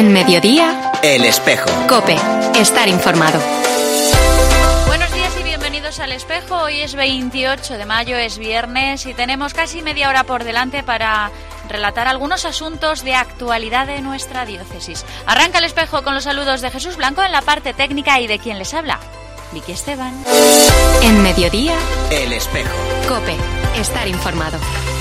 En Mediodía, El Espejo. COPE. Estar informado. Buenos días y bienvenidos al Espejo. Hoy es 28 de mayo, es viernes y tenemos casi media hora por delante para relatar algunos asuntos de actualidad de nuestra diócesis. Arranca El Espejo con los saludos de Jesús Blanco en la parte técnica y de quien les habla, Vicky Esteban. En Mediodía, El Espejo. COPE. Estar informado.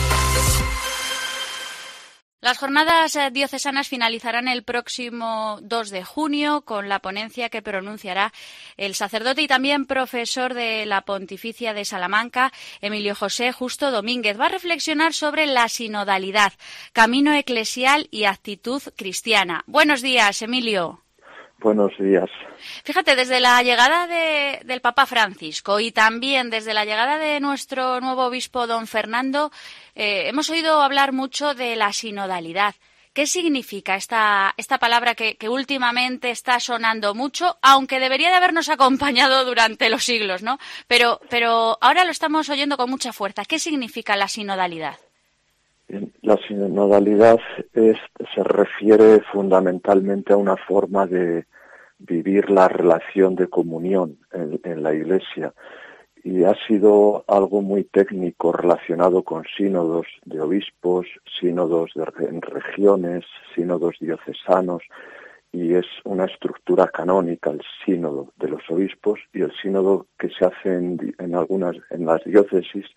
Las jornadas diocesanas finalizarán el próximo 2 de junio con la ponencia que pronunciará el sacerdote y también profesor de la Pontificia de Salamanca, Emilio José Justo Domínguez. Va a reflexionar sobre la sinodalidad, camino eclesial y actitud cristiana. Buenos días, Emilio. Buenos días. Fíjate, desde la llegada del Papa Francisco y también desde la llegada de nuestro nuevo obispo, don Fernando, hemos oído hablar mucho de la sinodalidad. ¿Qué significa esta palabra que últimamente está sonando mucho, aunque debería de habernos acompañado durante los siglos, ¿no? Pero ahora lo estamos oyendo con mucha fuerza. ¿Qué significa la sinodalidad? La sinodalidad se refiere fundamentalmente a una forma de vivir la relación de comunión en la Iglesia, y ha sido algo muy técnico relacionado con sínodos de obispos, sínodos en regiones, sínodos diocesanos, y es una estructura canónica el sínodo de los obispos y el sínodo que se hace en las diócesis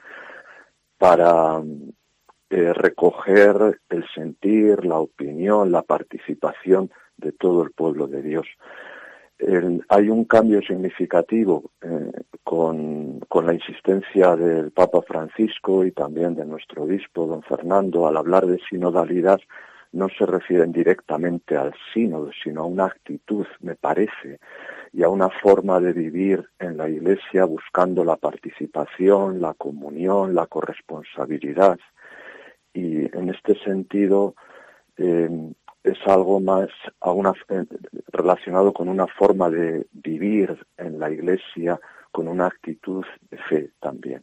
para recoger el sentir, la opinión, la participación de todo el pueblo de Dios. Hay un cambio significativo con la insistencia del Papa Francisco y también de nuestro obispo, don Fernando. Al hablar de sinodalidad no se refieren directamente al sínodo, sino a una actitud, me parece, y a una forma de vivir en la Iglesia buscando la participación, la comunión, la corresponsabilidad. Y en este sentido es algo más relacionado con una forma de vivir en la Iglesia, con una actitud de fe también.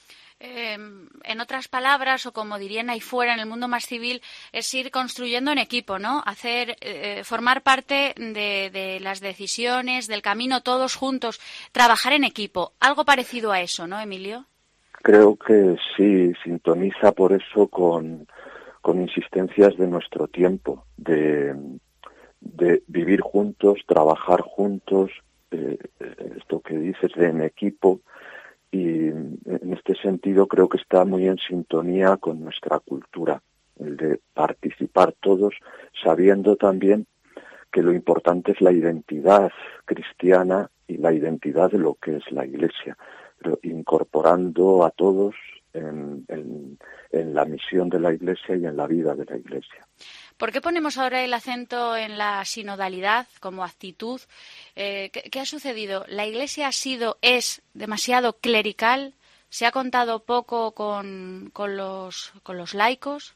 En otras palabras, o como dirían ahí fuera en el mundo más civil, es ir construyendo en equipo, ¿no? Formar parte de las decisiones, del camino todos juntos, trabajar en equipo. Algo parecido a eso, ¿no, Emilio? Creo que sí, sintoniza por eso con insistencias de nuestro tiempo, de vivir juntos, trabajar juntos, esto que dices de en equipo, y en este sentido creo que está muy en sintonía con nuestra cultura, el de participar todos, sabiendo también que lo importante es la identidad cristiana y la identidad de lo que es la Iglesia, pero incorporando a todos en la misión de la Iglesia y en la vida de la Iglesia. ¿Por qué ponemos ahora el acento en la sinodalidad como actitud? ¿Qué ha sucedido? ¿La Iglesia es demasiado clerical? ¿Se ha contado poco con los laicos?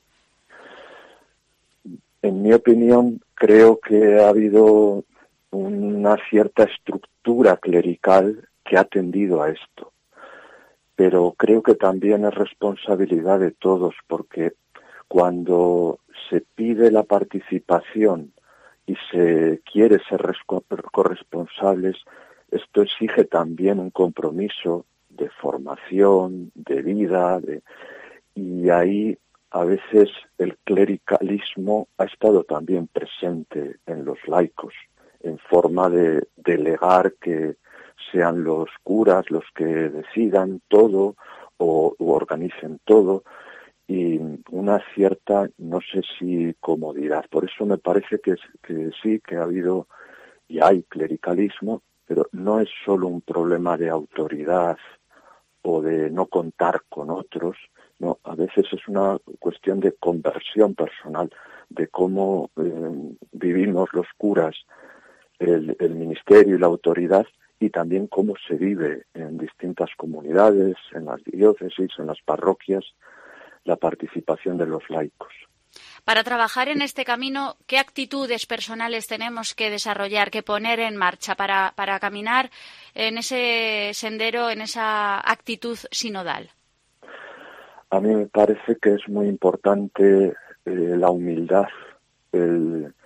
En mi opinión, creo que ha habido una cierta estructura clerical que ha tendido a esto. Pero creo que también es responsabilidad de todos, porque cuando se pide la participación y se quiere ser corresponsables, esto exige también un compromiso de formación, de vida, y ahí a veces el clericalismo ha estado también presente en los laicos, en forma de delegar que sean los curas los que decidan todo o organicen todo, y una cierta, no sé si comodidad. Por eso me parece que sí, que ha habido y hay clericalismo, pero no es solo un problema de autoridad o de no contar con otros, no, a veces es una cuestión de conversión personal, de cómo vivimos los curas el ministerio y la autoridad, y también cómo se vive en distintas comunidades, en las diócesis, en las parroquias, la participación de los laicos. Para trabajar en este camino, ¿qué actitudes personales tenemos que desarrollar, que poner en marcha para caminar en ese sendero, en esa actitud sinodal? A mí me parece que es muy importante la humildad, el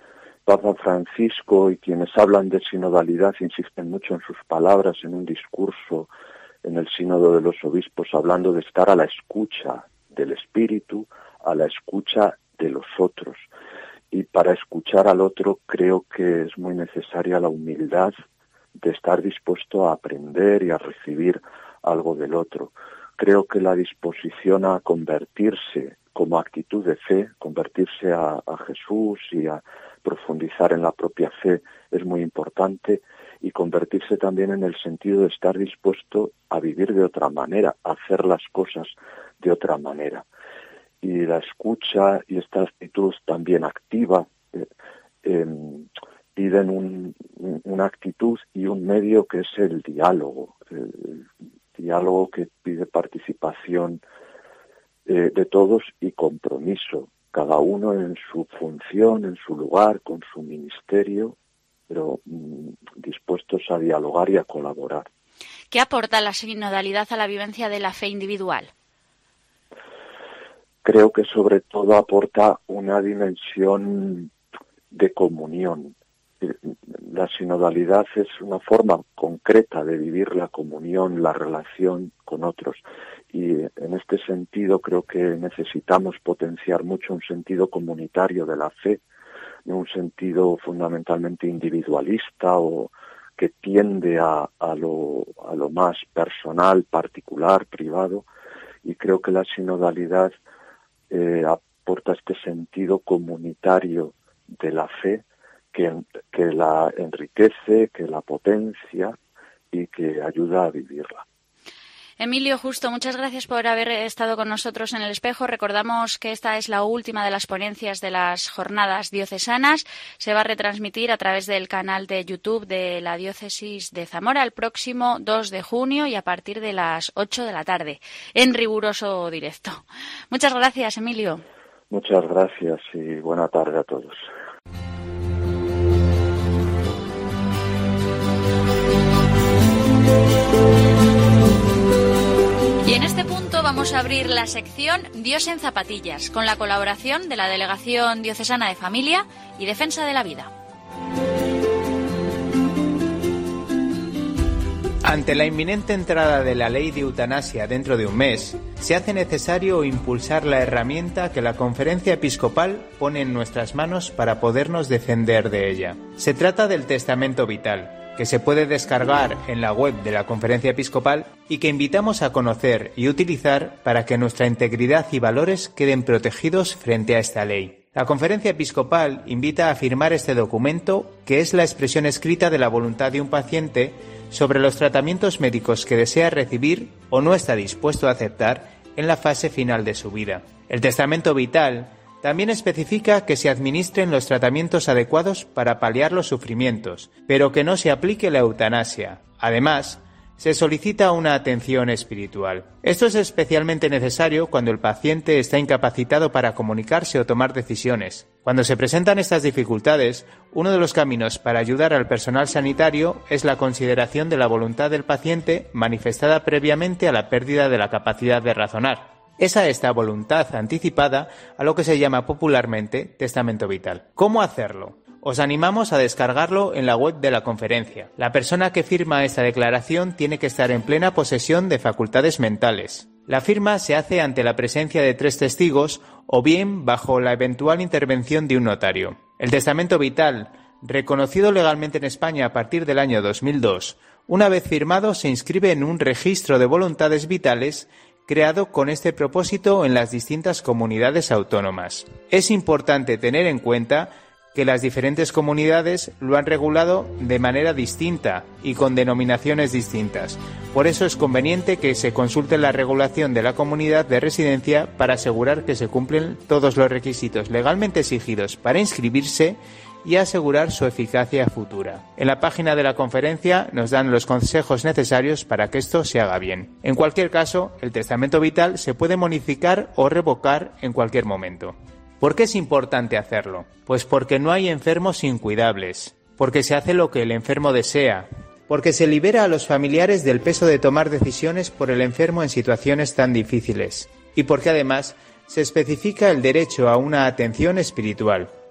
Papa Francisco y quienes hablan de sinodalidad insisten mucho en sus palabras en un discurso en el Sínodo de los Obispos, hablando de estar a la escucha del Espíritu, a la escucha de los otros. Y para escuchar al otro creo que es muy necesaria la humildad de estar dispuesto a aprender y a recibir algo del otro. Creo que la disposición a convertirse como actitud de fe, convertirse a Jesús y a profundizar en la propia fe es muy importante, y convertirse también en el sentido de estar dispuesto a vivir de otra manera, a hacer las cosas de otra manera. Y la escucha y esta actitud también activa piden una actitud y un medio que es el diálogo que pide participación de todos y compromiso, cada uno en su función, en su lugar, con su ministerio, pero dispuestos a dialogar y a colaborar. ¿Qué aporta la sinodalidad a la vivencia de la fe individual? Creo que sobre todo aporta una dimensión de comunión. La sinodalidad es una forma concreta de vivir la comunión, la relación con otros. Y en este sentido creo que necesitamos potenciar mucho un sentido comunitario de la fe, no un sentido fundamentalmente individualista o que tiende a lo más personal, particular, privado. Y creo que la sinodalidad aporta este sentido comunitario de la fe que la enriquece, que la potencia y que ayuda a vivirla. Emilio Justo, muchas gracias por haber estado con nosotros en El Espejo. Recordamos que esta es la última de las ponencias de las jornadas diocesanas. Se va a retransmitir a través del canal de YouTube de la Diócesis de Zamora el próximo 2 de junio y a partir de las 8 de la tarde, en riguroso directo. Muchas gracias, Emilio. Muchas gracias y buena tarde a todos. Y en este punto vamos a abrir la sección Dios en zapatillas, con la colaboración de la Delegación Diocesana de Familia y Defensa de la Vida. Ante la inminente entrada de la ley de eutanasia dentro de un mes, se hace necesario impulsar la herramienta que la Conferencia Episcopal pone en nuestras manos para podernos defender de ella. Se trata del Testamento Vital, que se puede descargar en la web de la Conferencia Episcopal y que invitamos a conocer y utilizar para que nuestra integridad y valores queden protegidos frente a esta ley. La Conferencia Episcopal invita a firmar este documento, que es la expresión escrita de la voluntad de un paciente sobre los tratamientos médicos que desea recibir o no está dispuesto a aceptar en la fase final de su vida. El Testamento Vital también especifica que se administren los tratamientos adecuados para paliar los sufrimientos, pero que no se aplique la eutanasia. Además, se solicita una atención espiritual. Esto es especialmente necesario cuando el paciente está incapacitado para comunicarse o tomar decisiones. Cuando se presentan estas dificultades, uno de los caminos para ayudar al personal sanitario es la consideración de la voluntad del paciente manifestada previamente a la pérdida de la capacidad de razonar. Esa esta voluntad anticipada a lo que se llama popularmente testamento vital. ¿Cómo hacerlo? Os animamos a descargarlo en la web de la conferencia. La persona que firma esta declaración tiene que estar en plena posesión de facultades mentales. La firma se hace ante la presencia de 3 testigos o bien bajo la eventual intervención de un notario. El testamento vital, reconocido legalmente en España a partir del año 2002, una vez firmado se inscribe en un registro de voluntades vitales creado con este propósito en las distintas comunidades autónomas. Es importante tener en cuenta que las diferentes comunidades lo han regulado de manera distinta y con denominaciones distintas. Por eso es conveniente que se consulte la regulación de la comunidad de residencia para asegurar que se cumplen todos los requisitos legalmente exigidos para inscribirse y asegurar su eficacia futura. En la página de la conferencia nos dan los consejos necesarios para que esto se haga bien. En cualquier caso, el testamento vital se puede modificar o revocar en cualquier momento. ¿Por qué es importante hacerlo? Pues porque no hay enfermos incuidables, porque se hace lo que el enfermo desea, porque se libera a los familiares del peso de tomar decisiones por el enfermo en situaciones tan difíciles, y porque además se especifica el derecho a una atención espiritual.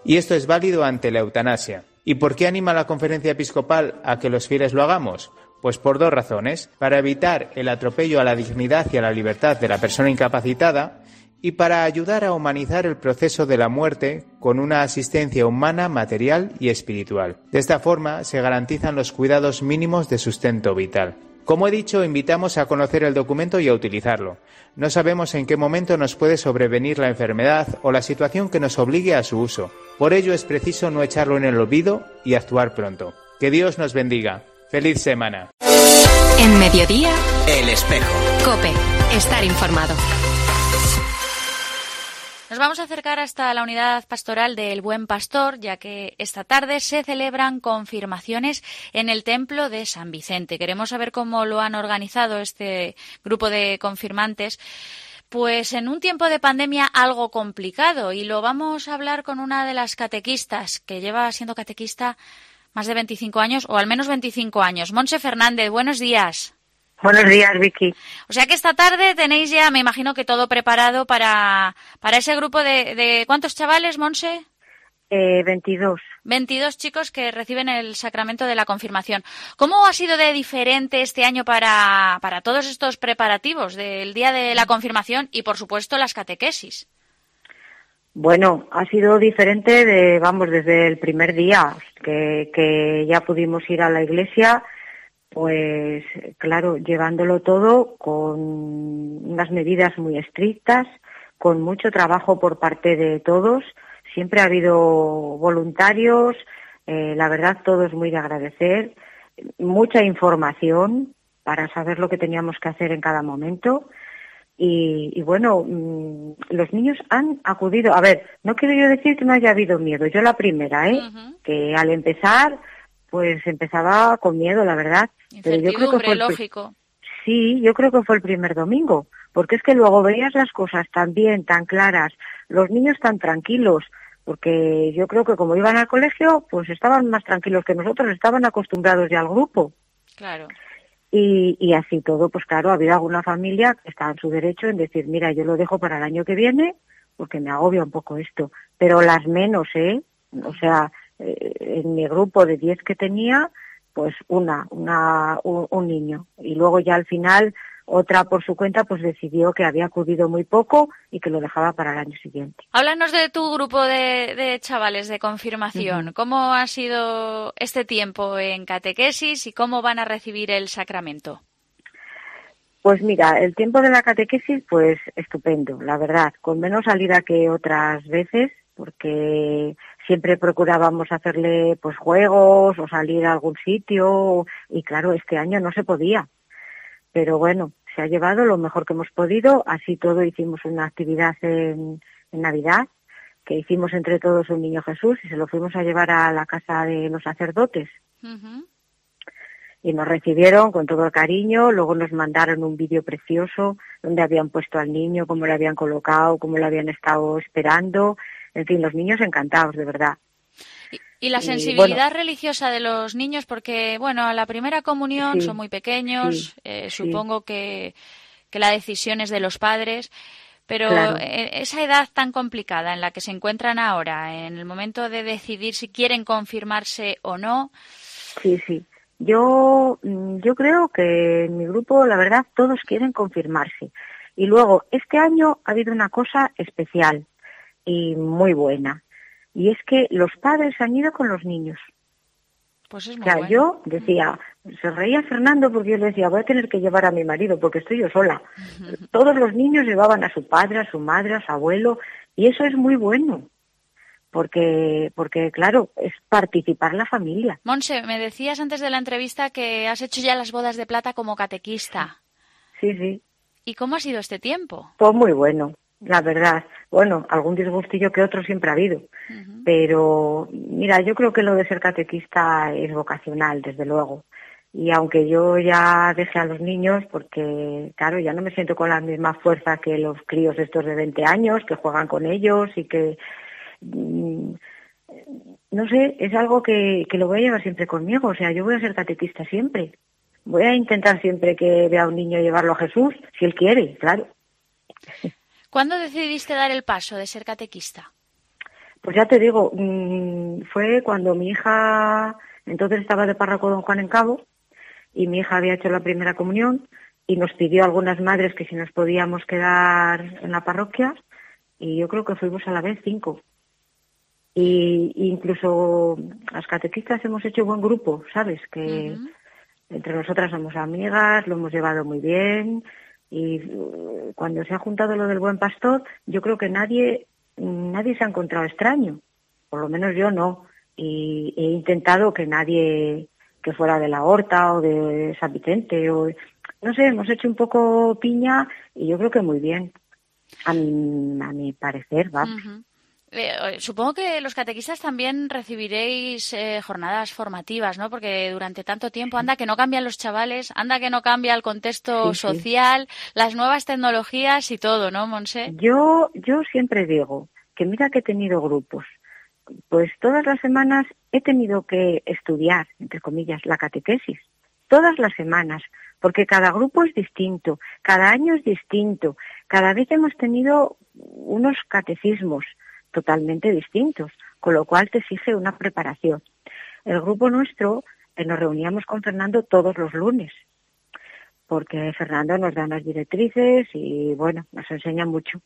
Y esto es válido ante la eutanasia. ¿Y por qué anima la Conferencia Episcopal a que los fieles lo hagamos? Pues por 2 razones: para evitar el atropello a la dignidad y a la libertad de la persona incapacitada, y para ayudar a humanizar el proceso de la muerte con una asistencia humana, material y espiritual. De esta forma se garantizan los cuidados mínimos de sustento vital. Como he dicho, invitamos a conocer el documento y a utilizarlo. No sabemos en qué momento nos puede sobrevenir la enfermedad o la situación que nos obligue a su uso. Por ello es preciso no echarlo en el olvido y actuar pronto. Que Dios nos bendiga. ¡Feliz semana! En Mediodía, El Espejo. COPE. Estar informado. Nos vamos a acercar hasta la unidad pastoral del Buen Pastor, ya que esta tarde se celebran confirmaciones en el templo de San Vicente. Queremos saber cómo lo han organizado este grupo de confirmantes, pues en un tiempo de pandemia algo complicado, y lo vamos a hablar con una de las catequistas, que lleva siendo catequista más de 25 años, o al menos 25 años. Montse Fernández, buenos días. Buenos días, Vicky. O sea que esta tarde tenéis ya, me imagino que todo preparado para ese grupo de ¿cuántos chavales, Monse? 22. 22 chicos que reciben el sacramento de la confirmación. ¿Cómo ha sido de diferente este año para todos estos preparativos del día de la confirmación y, por supuesto, las catequesis? Bueno, ha sido diferente desde el primer día que ya pudimos ir a la iglesia. Pues claro, llevándolo todo con unas medidas muy estrictas, con mucho trabajo por parte de todos. Siempre ha habido voluntarios, la verdad todo es muy de agradecer, mucha información para saber lo que teníamos que hacer en cada momento. Y bueno, los niños han acudido. A ver, no quiero yo decir que no haya habido miedo, yo la primera, que al empezar pues empezaba con miedo, la verdad. Pero yo creo que fue lógico. Sí, yo creo que fue el primer domingo, porque es que luego veías las cosas tan bien, tan claras, los niños tan tranquilos, porque yo creo que como iban al colegio, pues estaban más tranquilos que nosotros, estaban acostumbrados ya al grupo. Claro. Y así todo, pues claro, había alguna familia que estaba en su derecho en decir, mira, yo lo dejo para el año que viene, porque me agobia un poco esto. Pero las menos, o sea, en mi grupo de 10 que tenía, pues un niño. Y luego ya al final otra por su cuenta pues decidió que había acudido muy poco y que lo dejaba para el año siguiente. Háblanos de tu grupo de chavales de confirmación. ¿Cómo ha sido este tiempo en catequesis y cómo van a recibir el sacramento? Pues mira, el tiempo de la catequesis pues estupendo, la verdad, con menos salida que otras veces, porque siempre procurábamos hacerle pues juegos o salir a algún sitio, y claro, este año no se podía. Pero bueno, se ha llevado lo mejor que hemos podido. Así todo hicimos una actividad en Navidad, que hicimos entre todos un niño Jesús y se lo fuimos a llevar a la casa de los sacerdotes. Y nos recibieron con todo el cariño. Luego nos mandaron un vídeo precioso donde habían puesto al niño, cómo lo habían colocado, cómo lo habían estado esperando. En fin, los niños encantados, de verdad. Y la sensibilidad religiosa de los niños, porque, bueno, a la primera comunión son muy pequeños, supongo que la decisión es de los padres, pero claro, esa edad tan complicada en la que se encuentran ahora, en el momento de decidir si quieren confirmarse o no. Sí. Yo creo que en mi grupo, la verdad, todos quieren confirmarse. Y luego, este año ha habido una cosa especial y muy buena. Y es que los padres han ido con los niños. Pues es muy bueno. Yo decía, se reía Fernando porque yo le decía, voy a tener que llevar a mi marido porque estoy yo sola. Todos los niños llevaban a su padre, a su madre, a su abuelo, y eso es muy bueno. Porque claro, es participar la familia. Monse, me decías antes de la entrevista que has hecho ya las bodas de plata como catequista. Sí. ¿Y cómo ha sido este tiempo? Pues muy bueno. La verdad, bueno, algún disgustillo que otro siempre ha habido, pero mira, yo creo que lo de ser catequista es vocacional, desde luego, y aunque yo ya dejé a los niños, porque claro, ya no me siento con la misma fuerza que los críos estos de 20 años, que juegan con ellos y que, no sé, es algo que lo voy a llevar siempre conmigo, o sea, yo voy a ser catequista siempre, voy a intentar siempre que vea a un niño llevarlo a Jesús, si él quiere, claro. ¿Cuándo decidiste dar el paso de ser catequista? Pues ya te digo, fue cuando mi hija, entonces estaba de párroco don Juan en Cabo, y mi hija había hecho la primera comunión, y nos pidió a algunas madres que si nos podíamos quedar en la parroquia, y yo creo que fuimos a la vez 5. Y incluso las catequistas hemos hecho buen grupo, ¿sabes? Que entre nosotras somos amigas, lo hemos llevado muy bien, y cuando se ha juntado lo del buen pastor, yo creo que nadie se ha encontrado extraño, por lo menos yo no, y he intentado que nadie que fuera de la Horta o de San Vicente, o no sé, hemos hecho un poco piña y yo creo que muy bien, a mi parecer, va. Supongo que los catequistas también recibiréis jornadas formativas, ¿no? Porque durante tanto tiempo, anda que no cambian los chavales, anda que no cambia el contexto social, las nuevas tecnologías y todo, ¿no, Montse? Yo siempre digo que mira que he tenido grupos, pues todas las semanas he tenido que estudiar, entre comillas, la catequesis, todas las semanas, porque cada grupo es distinto, cada año es distinto, cada vez hemos tenido unos catecismos totalmente distintos, con lo cual te exige una preparación. El grupo nuestro nos reuníamos con Fernando todos los lunes, porque Fernando nos da unas directrices y, bueno, nos enseña mucho.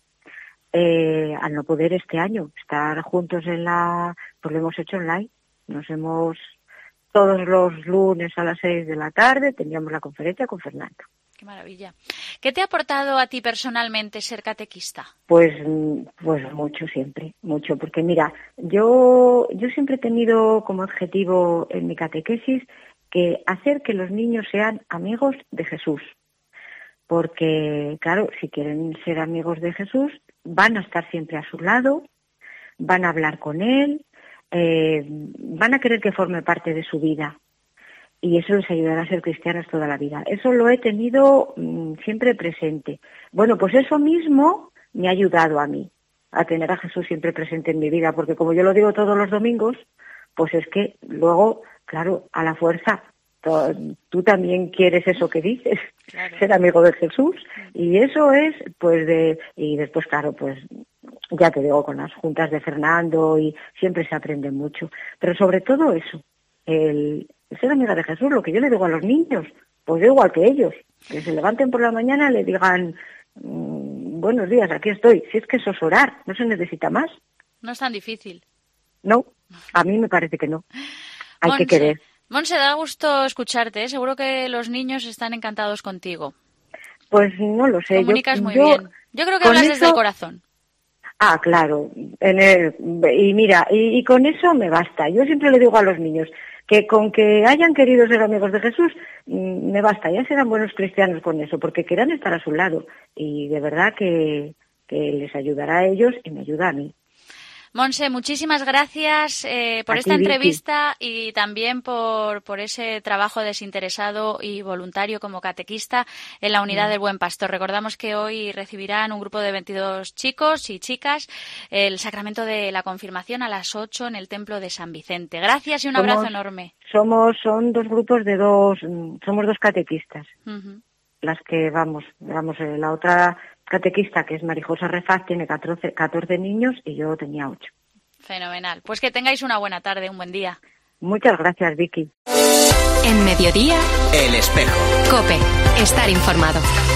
Al no poder este año estar juntos pues lo hemos hecho online. Todos los lunes a las 6 de la tarde teníamos la conferencia con Fernando. Qué maravilla. ¿Qué te ha aportado a ti personalmente ser catequista? Pues mucho siempre, mucho, porque mira, yo siempre he tenido como objetivo en mi catequesis que hacer que los niños sean amigos de Jesús, porque claro, si quieren ser amigos de Jesús, van a estar siempre a su lado, van a hablar con él, van a querer que forme parte de su vida. Y eso les ayudará a ser cristianos toda la vida. Eso lo he tenido siempre presente. Bueno, pues eso mismo me ha ayudado a mí, a tener a Jesús siempre presente en mi vida, porque como yo lo digo todos los domingos, pues es que luego, claro, a la fuerza, tú también quieres eso que dices, claro, ser amigo de Jesús, y eso es, pues, y después, claro, pues, ya te digo, con las juntas de Fernando, y siempre se aprende mucho. Pero sobre todo eso, el ser amiga de Jesús, lo que yo le digo a los niños, pues yo igual que ellos, que se levanten por la mañana y le digan, buenos días, aquí estoy. Si es que eso es orar, no se necesita más. No es tan difícil. No, a mí me parece que no. Hay que querer. Monse, da gusto escucharte, ¿eh? Seguro que los niños están encantados contigo. Pues no lo sé. Comunicas muy bien. Yo creo que hablas desde el corazón. Ah, claro. Y mira, y con eso me basta. Yo siempre le digo a los niños que con que hayan querido ser amigos de Jesús, me basta. Ya serán buenos cristianos con eso, porque querrán estar a su lado. Y de verdad que les ayudará a ellos y me ayuda a mí. Monse, muchísimas gracias por esta entrevista y también por ese trabajo desinteresado y voluntario como catequista en la Unidad del Buen Pastor. Recordamos que hoy recibirán un grupo de 22 chicos y chicas el sacramento de la confirmación a las 8 en el Templo de San Vicente. Gracias y un abrazo enorme. Son dos grupos somos dos catequistas. Las que vamos, la otra catequista, que es Marijosa Refaz, tiene 14 niños y yo tenía 8. Fenomenal. Pues que tengáis una buena tarde, un buen día. Muchas gracias, Vicky. En Mediodía, El Espejo. COPE. Estar informado.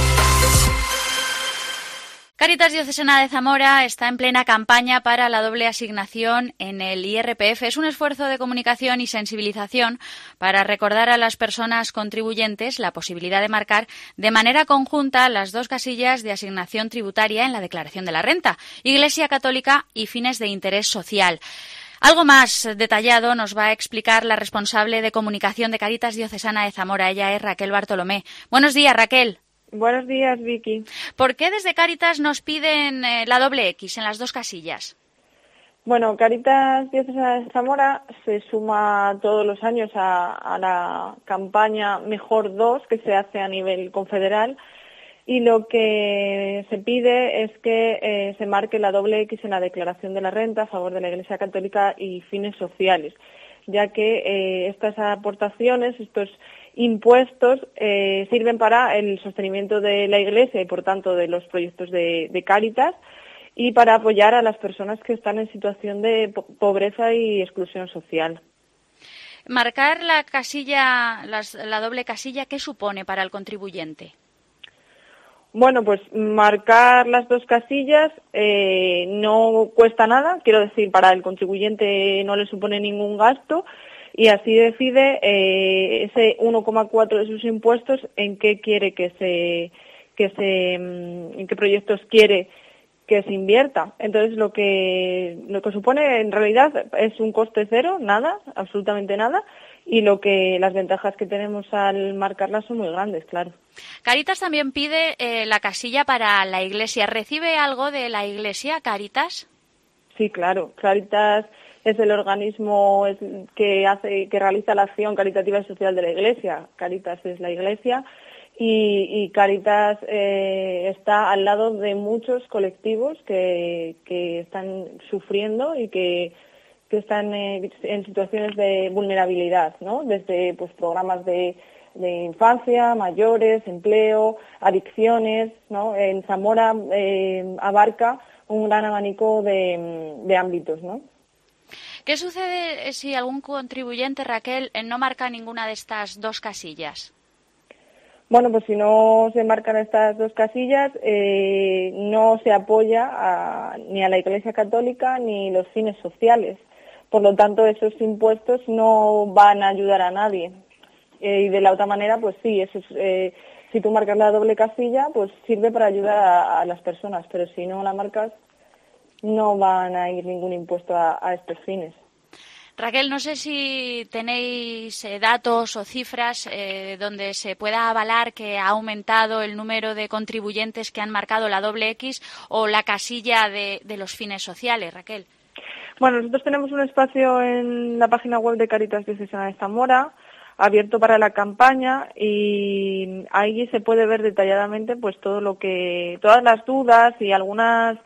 Cáritas Diocesana de Zamora está en plena campaña para la doble asignación en el IRPF. Es un esfuerzo de comunicación y sensibilización para recordar a las personas contribuyentes la posibilidad de marcar de manera conjunta las 2 casillas de asignación tributaria en la declaración de la renta, Iglesia Católica y fines de interés social. Algo más detallado nos va a explicar la responsable de comunicación de Cáritas Diocesana de Zamora. Ella es Raquel Bartolomé. Buenos días, Raquel. Buenos días, Vicky. ¿Por qué desde Cáritas nos piden la doble X en las 2 casillas? Bueno, Cáritas Diocesana de Zamora se suma todos los años a la campaña Mejor 2 que se hace a nivel confederal, y lo que se pide es que se marque la doble X en la declaración de la renta a favor de la Iglesia Católica y fines sociales, ya que estas aportaciones, estos impuestos sirven para el sostenimiento de la Iglesia y por tanto de los proyectos de Cáritas, y para apoyar a las personas que están en situación de pobreza y exclusión social. Marcar la casilla, la doble casilla, ¿qué supone para el contribuyente? Bueno, pues marcar las 2 casillas no cuesta nada, quiero decir, para el contribuyente no le supone ningún gasto, y así decide ese 1,4 de sus impuestos en qué quiere en qué proyectos quiere que se invierta. Entonces lo que supone en realidad es un coste cero, nada, absolutamente nada, y las ventajas que tenemos al marcarlas son muy grandes, claro. Caritas también pide la casilla para la Iglesia. ¿Recibe algo de la Iglesia, Caritas? Sí, claro. Caritas es el organismo que realiza la acción caritativa y social de la Iglesia. Caritas es la Iglesia. Y Caritas está al lado de muchos colectivos que están sufriendo y que están en situaciones de vulnerabilidad, ¿no? Desde pues programas de infancia, mayores, empleo, adicciones, ¿no? En Zamora abarca un gran abanico de ámbitos, ¿no? ¿Qué sucede si algún contribuyente, Raquel, no marca ninguna de estas 2 casillas? Bueno, pues si no se marcan estas 2 casillas, no se apoya ni a la Iglesia Católica ni los fines sociales. Por lo tanto, esos impuestos no van a ayudar a nadie. Y de la otra manera, pues sí, si tú marcas la doble casilla, pues sirve para ayudar a las personas, pero si no la marcas, no van a ir ningún impuesto a estos fines. Raquel, no sé si tenéis datos o cifras donde se pueda avalar que ha aumentado el número de contribuyentes que han marcado la doble X o la casilla de los fines sociales, Raquel. Bueno, nosotros tenemos un espacio en la página web de Cáritas Diocesana de Zamora abierto para la campaña, y ahí se puede ver detalladamente pues todas las dudas y algunas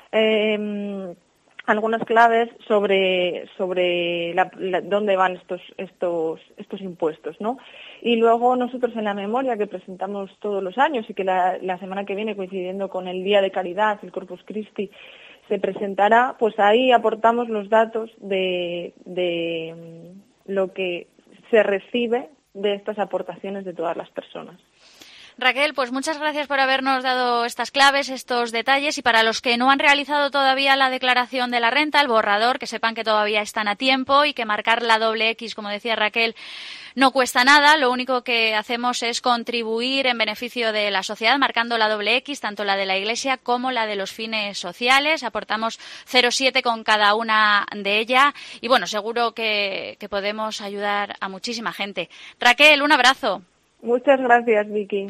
claves sobre dónde van estos impuestos, ¿no? Y luego nosotros en la memoria que presentamos todos los años y que la semana que viene, coincidiendo con el Día de Caridad, el Corpus Christi, se presentará, pues ahí aportamos los datos de lo que se recibe de estas aportaciones de todas las personas. Raquel, pues muchas gracias por habernos dado estas claves, estos detalles, y para los que no han realizado todavía la declaración de la renta, el borrador, que sepan que todavía están a tiempo y que marcar la doble X, como decía Raquel, no cuesta nada. Lo único que hacemos es contribuir en beneficio de la sociedad marcando la doble X, tanto la de la Iglesia como la de los fines sociales. Aportamos 0,7 con cada una de ellas y bueno, seguro que podemos ayudar a muchísima gente. Raquel, un abrazo. Muchas gracias, Vicky.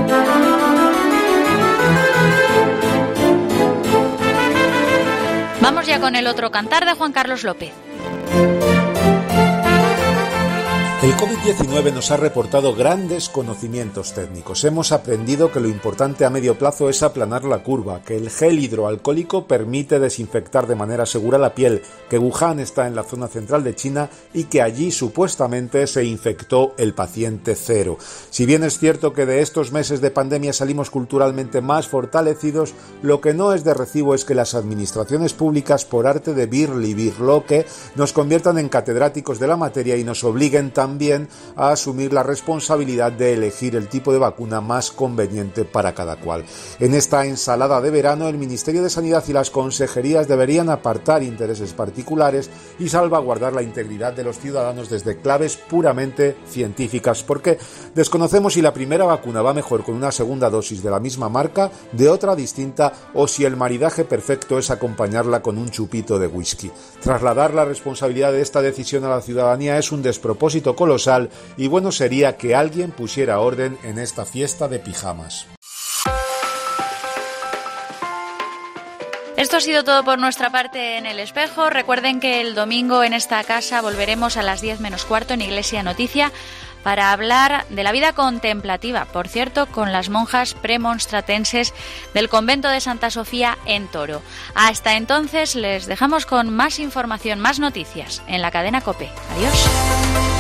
Vamos ya con el otro cantar de Juan Carlos López. El COVID-19 nos ha reportado grandes conocimientos técnicos. Hemos aprendido que lo importante a medio plazo es aplanar la curva, que el gel hidroalcohólico permite desinfectar de manera segura la piel, que Wuhan está en la zona central de China y que allí supuestamente se infectó el paciente cero. Si bien es cierto que de estos meses de pandemia salimos culturalmente más fortalecidos, lo que no es de recibo es que las administraciones públicas, por arte de birli-birloque, nos conviertan en catedráticos de la materia y nos obliguen también a asumir la responsabilidad de elegir el tipo de vacuna más conveniente para cada cual. En esta ensalada de verano, el Ministerio de Sanidad y las consejerías deberían apartar intereses particulares y salvaguardar la integridad de los ciudadanos desde claves puramente científicas, porque desconocemos si la primera vacuna va mejor con una segunda dosis de la misma marca, de otra distinta, o si el maridaje perfecto es acompañarla con un chupito de whisky. Trasladar la responsabilidad de esta decisión a la ciudadanía es un despropósito colosal y bueno sería que alguien pusiera orden en esta fiesta de pijamas. Esto ha sido todo por nuestra parte en El Espejo. Recuerden que el domingo en esta casa volveremos a las 10 menos cuarto en Iglesia Noticia para hablar de la vida contemplativa, por cierto, con las monjas premonstratenses del convento de Santa Sofía en Toro. Hasta entonces les dejamos con más información, más noticias en la cadena COPE. Adiós.